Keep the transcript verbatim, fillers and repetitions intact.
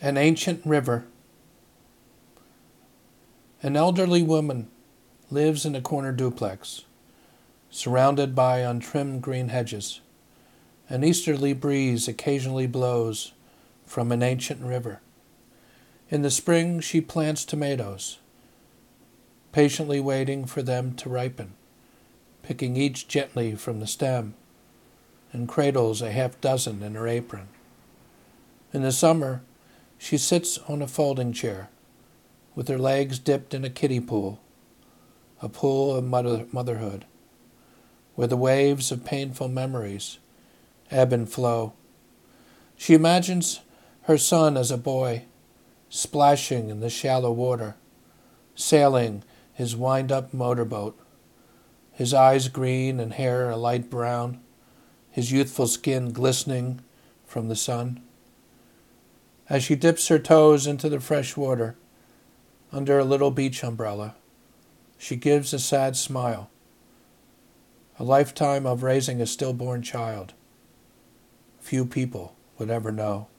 An ancient river. An elderly woman lives in a corner duplex, surrounded by untrimmed green hedges. An easterly breeze occasionally blows from an ancient river. In the spring, she plants tomatoes, patiently waiting for them to ripen, picking each gently from the stem, and cradles a half dozen in her apron. In the summer, she sits on a folding chair, with her legs dipped in a kiddie pool, a pool of mother- motherhood, where the waves of painful memories ebb and flow. She imagines her son as a boy, splashing in the shallow water, sailing his wind-up motorboat, his eyes green and hair a light brown, his youthful skin glistening from the sun. As she dips her toes into the fresh water, under a little beach umbrella, she gives a sad smile. A lifetime of raising a stillborn child. Few people would ever know.